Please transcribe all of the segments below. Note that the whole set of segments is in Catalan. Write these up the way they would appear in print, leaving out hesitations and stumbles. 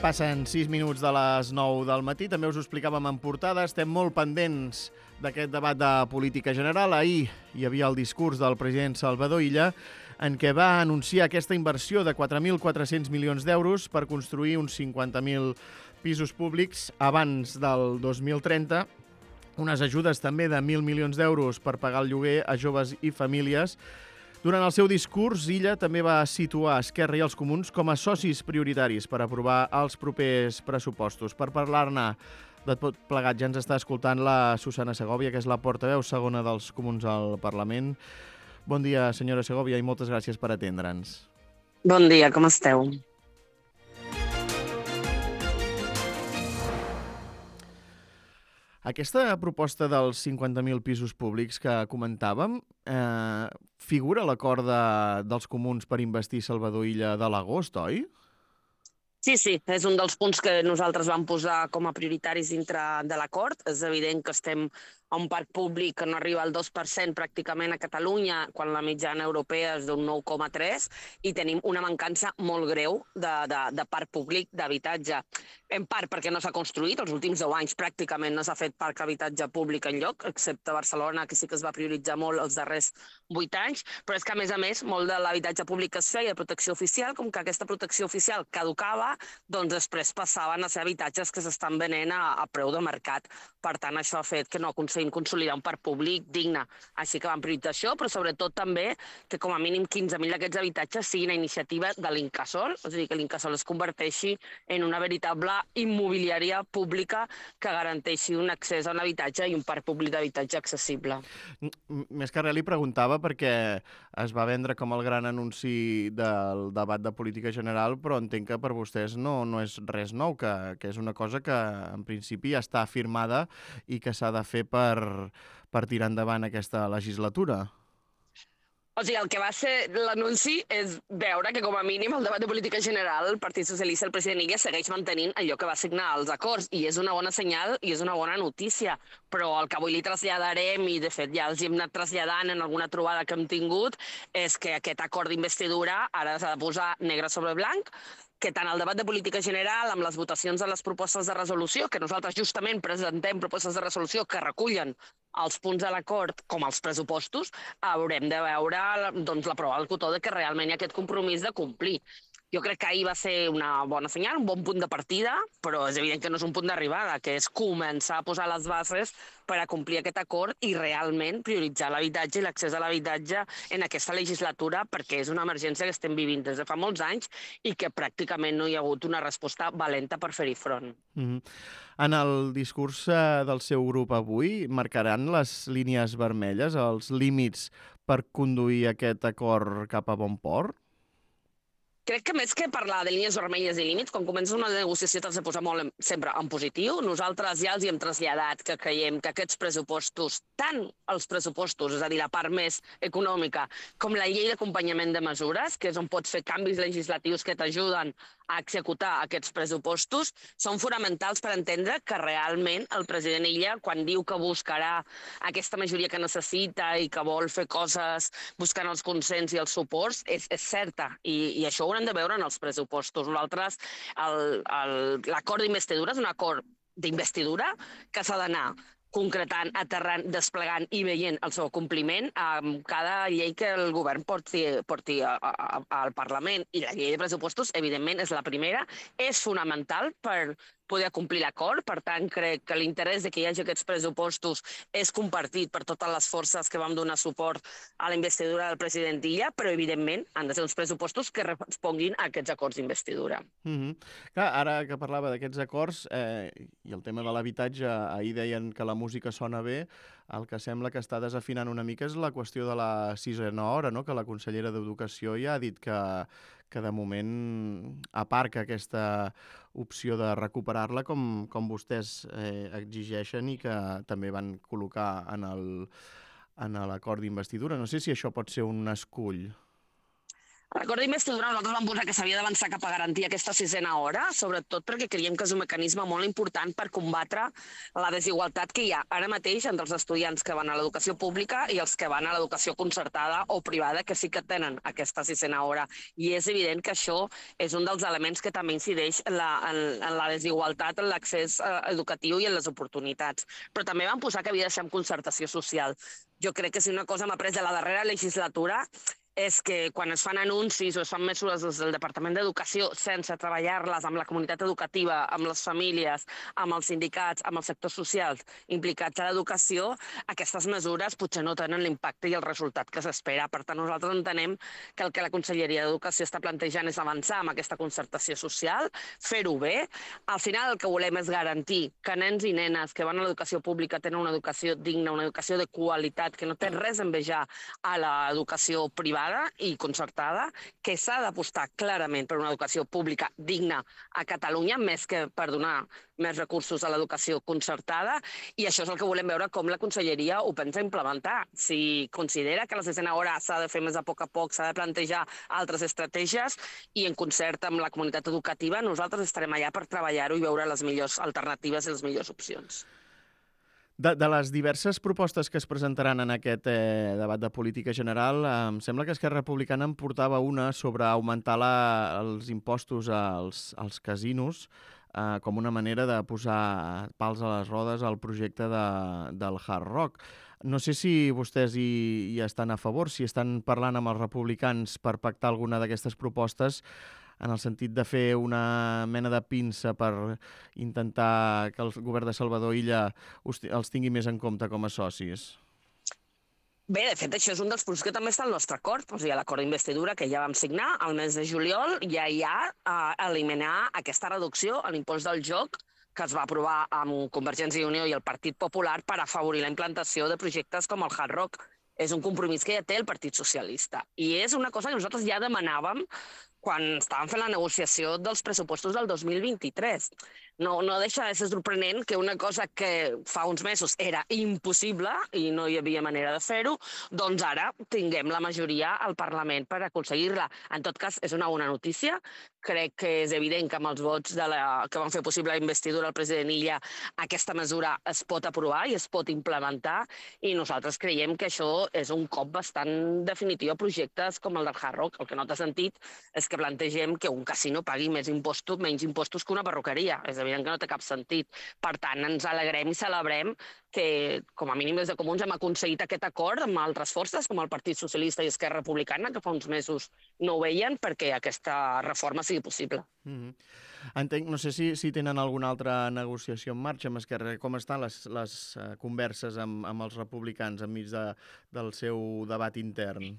Passen 6 minuts de les 9 del matí. També us ho explicàvem en portada. Estem molt pendents d'aquest debat de política general. Ahir hi havia el discurs del president Salvador Illa en què va anunciar aquesta inversió de 4.400 milions d'euros per construir uns 50.000 pisos públics abans del 2030. Unes ajudes també de 1.000 milions d'euros per pagar el lloguer a joves i famílies. Durant el seu discurs, Illa també va situar Esquerra i els Comuns com a socis prioritaris per aprovar els propers pressupostos. Per parlar-ne de tot plegat ja ens està escoltant la Susana Segovia, que és la portaveu segona dels Comuns al Parlament. Bon dia, senyora Segovia, i moltes gràcies per atendre'ns. Bon dia, com esteu? Aquesta proposta dels 50.000 pisos públics que comentàvem figura a l'acord dels Comuns per investir Salvador Illa de l'agost, oi? Sí, és un dels punts que nosaltres vam posar com a prioritaris dintre de l'acord. És evident que estem a un parc públic que no arriba al 2% pràcticament a Catalunya, quan la mitjana europea és d'un 9,3%, i tenim una mancança molt greu de parc públic d'habitatge. En part perquè no s'ha construït, els últims 10 anys pràcticament no s'ha fet parc habitatge públic enlloc, excepte a Barcelona, que sí que es va prioritzar molt els darrers 8 anys, però és que, a més, molt de l'habitatge públic que es feia de protecció oficial, com que aquesta protecció oficial caducava, doncs després passaven a ser habitatges que s'estan venent a preu de mercat. Per tant, això ha fet que no aconseguim consolidar un parc públic digne. Així que vam prioritzar això, però sobretot també que com a mínim 15.000 d'aquests habitatges siguin a iniciativa de l'Incasòl, és a dir, que l'Incasòl es converteixi en una veritable immobiliària pública que garanteixi un accés a un habitatge i un parc públic d'habitatge accessible. Més que res li preguntava perquè es va vendre com el gran anunci del debat de política general, però entenc que per vostès no és res nou, que és una cosa que en principi ja està afirmada i que s'ha de fer per tirar endavant aquesta legislatura. O sigui, el que va ser l'anunci és veure que, com a mínim, el debat de política general, el Partit Socialista, el president Illa, segueix mantenint allò que va signar als acords, i és una bona senyal i és una bona notícia. Però el que avui li traslladarem, i de fet ja els hi hem anat traslladant en alguna trobada que hem tingut, és que aquest acord d'investidura ara s'ha de posar negre sobre blanc, que tant el debat de política general, amb les votacions de les propostes de resolució, que nosaltres justament presentem propostes de resolució que recullen els punts de l'acord com els pressupostos, haurem de veure la prova del cotó de que realment hi ha aquest compromís de complir. Jo crec que ahir va ser una bona senyal, un bon punt de partida, però és evident que no és un punt d'arribada, que és començar a posar les bases per a complir aquest acord i realment prioritzar l'habitatge i l'accés a l'habitatge en aquesta legislatura, perquè és una emergència que estem vivint des de fa molts anys i que pràcticament no hi ha hagut una resposta valenta per fer-hi front. En el discurs del seu grup avui marcaran les línies vermelles, els límits per conduir aquest acord cap a bon port? Crec que més que parlar de línies vermelles i límits, quan comença una negociació t'has de posar molt sempre en positiu. Nosaltres ja els hi hem traslladat que creiem que aquests pressupostos, tant els pressupostos, és a dir, la part més econòmica, com la llei d'acompanyament de mesures, que és on pots fer canvis legislatius que t'ajuden a executar aquests pressupostos, són fonamentals per entendre que realment el president Illa, quan diu que buscarà aquesta majoria que necessita i que vol fer coses buscant els consens i els suports, és certa. I això ho haurem de veure en els pressupostos. Nosaltres, l'acord d'investidura és un acord d'investidura que s'ha d'anar concretant, aterrant, desplegant i veient el seu compliment amb cada llei que el govern porti al Parlament. I la llei de pressupostos, evidentment, és la primera. És fonamental per poder complir l'acord. Per tant, crec que l'interès de que hi hagi aquests pressupostos és compartit per totes les forces que vam donar suport a la investidura del president Illa, però, evidentment, han de ser uns pressupostos que responguin a aquests acords d'investidura. Clar, ara que parlava d'aquests acords i el tema de l'habitatge, ahir deien que la música sona bé, el que sembla que està desafinant una mica és la qüestió de la sisena hora, no? Que la consellera d'Educació ja ha dit que de moment aparca aquesta opció de recuperar-la com vostès exigeixen i que també van col·locar en l'acord d'investidura. No sé si això pot ser un escull. L'acord d'investidura nosaltres vam posar que s'havia d'avançar cap a garantir aquesta sisena hora, sobretot perquè creiem que és un mecanisme molt important per combatre la desigualtat que hi ha ara mateix entre els estudiants que van a l'educació pública i els que van a l'educació concertada o privada, que sí que tenen aquesta sisena hora. I és evident que això és un dels elements que també incideix en la desigualtat en l'accés educatiu i en les oportunitats. Però també vam posar que havia de ser amb concertació social. Jo crec que si una cosa hem après de la darrera legislatura és que quan es fan anuncis o es fan mesures des del Departament d'Educació sense treballar-les amb la comunitat educativa, amb les famílies, amb els sindicats, amb els sectors socials implicats a l'educació, aquestes mesures potser no tenen l'impacte i el resultat que s'espera. Per tant, nosaltres entenem que el que la Conselleria d'Educació està plantejant és avançar amb aquesta concertació social, fer-ho bé. Al final el que volem és garantir que nens i nenes que van a l'educació pública tenen una educació digna, una educació de qualitat, que no té res a envejar a l'educació privada i concertada, que s'ha d'apostar clarament per una educació pública digna a Catalunya, més que per donar més recursos a l'educació concertada, i això és el que volem veure com la Conselleria ho pensa implementar. Si considera que la sisena hora s'ha de fer més a poc, s'ha de plantejar altres estratègies, i en concert amb la comunitat educativa, nosaltres estarem allà per treballar-ho i veure les millors alternatives i les millors opcions. De les diverses propostes que es presentaran en aquest debat de política general, em sembla que Esquerra Republicana en portava una sobre augmentar els impostos als casinos com una manera de posar pals a les rodes al projecte del Hard Rock. No sé si vostès hi estan a favor, si estan parlant amb els republicans per pactar alguna d'aquestes propostes, en el sentit de fer una mena de pinça per intentar que el govern de Salvador Illa els tingui més en compte com a socis. Bé, de fet, això és un dels punts que també està al nostre acord. O sigui, a l'acord d'investidura que ja vam signar al mes de juliol ja hi ha eliminar aquesta reducció a l'impost del joc que es va aprovar amb Convergència i Unió i el Partit Popular per afavorir la implantació de projectes com el Hard Rock. És un compromís que ja té el Partit Socialista. I és una cosa que nosaltres ja demanàvem quan estàvem fent la negociació dels pressupostos del 2023. No deixa de ser sorprenent que una cosa que fa uns mesos era impossible i no hi havia manera de fer-ho, doncs ara tinguem la majoria al Parlament per aconseguir-la. En tot cas, és una bona notícia. Crec que és evident que amb els vots que van fer possible la investidura del president Illa aquesta mesura es pot aprovar i es pot implementar, i nosaltres creiem que això és un cop bastant definitiu a projectes com el del Hard Rock. El que no té sentit és que plantegem que un casino pagui menys impostos que una perruqueria. És evident que no té cap sentit. Per tant, ens alegrem i celebrem que, com a mínim des de Comuns, hem aconseguit aquest acord amb altres forces, com el Partit Socialista i Esquerra Republicana, que fa uns mesos no ho veien, perquè aquesta reforma sigui possible. Entenc, no sé si tenen alguna altra negociació en marxa amb Esquerra. Com estan les converses amb els republicans enmig del seu debat intern?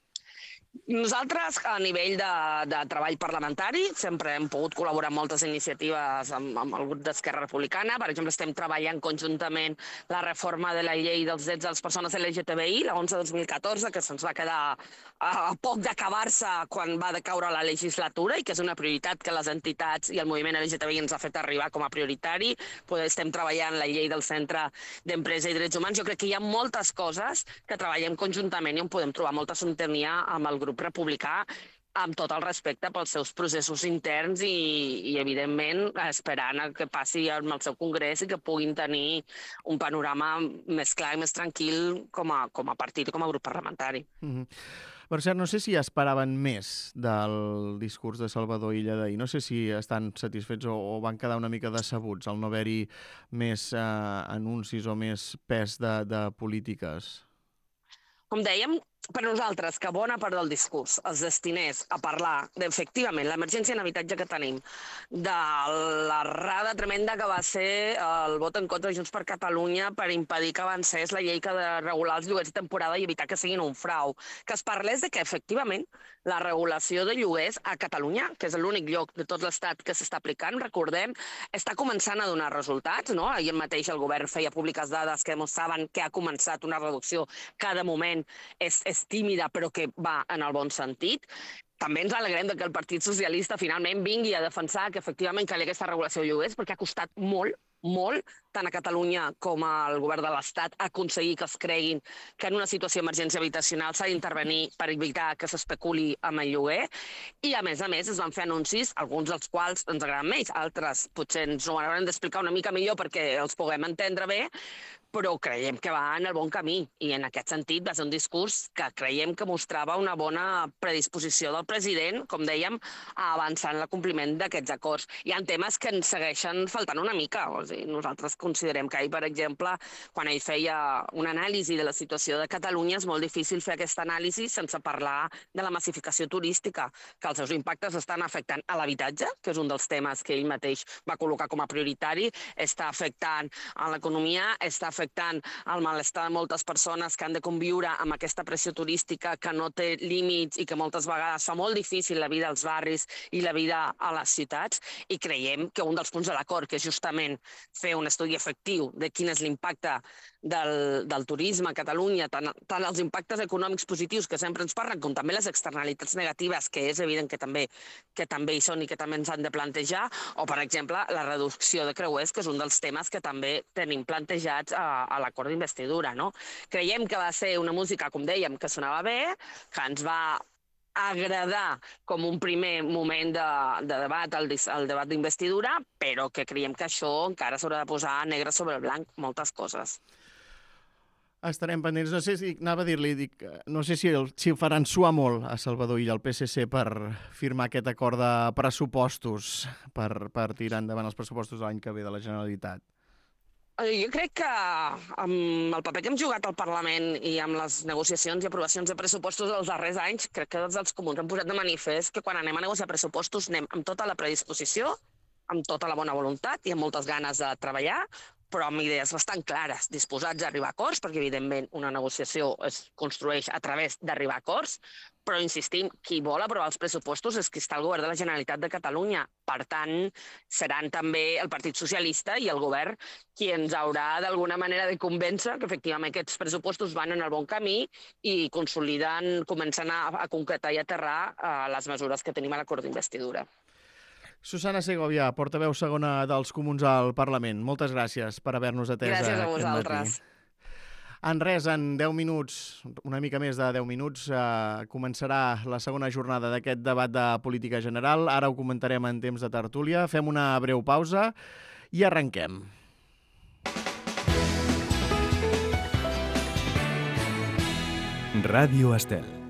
Nosaltres, a nivell de treball parlamentari, sempre hem pogut col·laborar en moltes iniciatives amb el grup d'Esquerra Republicana. Per exemple, estem treballant conjuntament la reforma de la llei dels drets de les persones LGTBI, la 11/2014, que se'ns va quedar a poc d'acabar-se quan va decaure la legislatura, i que és una prioritat que les entitats i el moviment LGTBI ens ha fet arribar com a prioritari. Estem treballant la llei del Centre d'Empresa i Drets Humans. Jo crec que hi ha moltes coses que treballem conjuntament i on podem trobar molta sintonia amb el grup republicà, amb tot el respecte pels seus processos interns i evidentment, esperant que passi amb el seu congrés i que puguin tenir un panorama més clar i més tranquil com a partit i com a grup parlamentari. Per cert, no sé si esperaven més del discurs de Salvador Illa d'ahir. No sé si estan satisfets o van quedar una mica decebuts al no haver-hi més anuncis o més pes de polítiques. Com dèiem, per nosaltres, que bona part del discurs es destinés a parlar d'efectivament l'emergència en habitatge que tenim, de l'errada tremenda que va ser el vot en contra de Junts per Catalunya per impedir que avancés la llei que ha de regular els lloguers de temporada i evitar que siguin un frau, que es parlés de que efectivament la regulació de lloguers a Catalunya, que és l'únic lloc de tot l'Estat que s'està aplicant, recordem, està començant a donar resultats, no? Ahir mateix el govern feia públiques dades que demostraven que ha començat una reducció que de moment és tímida, però que va en el bon sentit. També ens alegrem que el Partit Socialista finalment vingui a defensar que efectivament calia aquesta regulació de lloguers, perquè ha costat molt tant a Catalunya com al govern de l'Estat, aconseguir que es creguin que en una situació d'emergència habitacional s'ha d'intervenir per evitar que s'especuli amb el lloguer. I, a més, es van fer anuncis, alguns dels quals ens agraden més, altres potser ens ho haurem d'explicar una mica millor perquè els puguem entendre bé, però creiem que va en el bon camí i en aquest sentit va ser un discurs que creiem que mostrava una bona predisposició del president, com dèiem, a avançar en l'acompliment d'aquests acords. Hi ha temes que ens segueixen faltant una mica. O sigui, nosaltres considerem que ahir, per exemple, quan ell feia una anàlisi de la situació de Catalunya, és molt difícil fer aquesta anàlisi sense parlar de la massificació turística, que els seus impactes estan afectant a l'habitatge, que és un dels temes que ell mateix va col·locar com a prioritari, està afectant a l'economia, està afectant el malestar de moltes persones que han de conviure amb aquesta pressió turística que no té límits i que moltes vegades fa molt difícil la vida als barris i la vida a les ciutats. I creiem que un dels punts de l'acord, que és justament fer un estudi efectiu de quin és l'impacte del turisme a Catalunya, tant els impactes econòmics positius que sempre ens parlen, com també les externalitats negatives, que és evident que també hi són i que també ens han de plantejar, o, per exemple, la reducció de creuers, que és un dels temes que també tenim plantejats a l'acord d'investidura, no? Creiem que va ser una música, com dèiem, que sonava bé, que ens va agradar com un primer moment de debat, el debat d'investidura, però que creiem que això encara s'haurà de posar negre sobre blanc, moltes coses. Estarem pendents. No sé si anava a dir-li, no sé si ho faran suar molt a Salvador Illa, al PSC, per firmar aquest acord de pressupostos, per tirar endavant els pressupostos de l'any que ve de la Generalitat. Jo crec que amb el paper que hem jugat al Parlament i amb les negociacions i aprovacions de pressupostos dels darrers anys, crec que tots els comuns han posat de manifest que quan anem a negociar pressupostos anem amb tota la predisposició, amb tota la bona voluntat i amb moltes ganes de treballar, però amb idees bastant clares, disposats a arribar a acords, perquè evidentment una negociació es construeix a través d'arribar a acords, però insistim, qui vol aprovar els pressupostos és qui està al govern de la Generalitat de Catalunya. Per tant, seran també el Partit Socialista i el govern qui ens haurà d'alguna manera de convèncer que efectivament aquests pressupostos van en el bon camí i consoliden, comencen a concretar i aterrar les mesures que tenim a l'acord d'investidura. Susana Segovia, portaveu segona dels Comuns al Parlament. Moltes gràcies per haver-nos atès aquest matí. Gràcies a vosaltres. En res, en 10 minuts, una mica més de 10 minuts, començarà la segona jornada d'aquest debat de política general. Ara ho comentarem en temps de tertúlia. Fem una breu pausa i arrenquem. Ràdio Estel.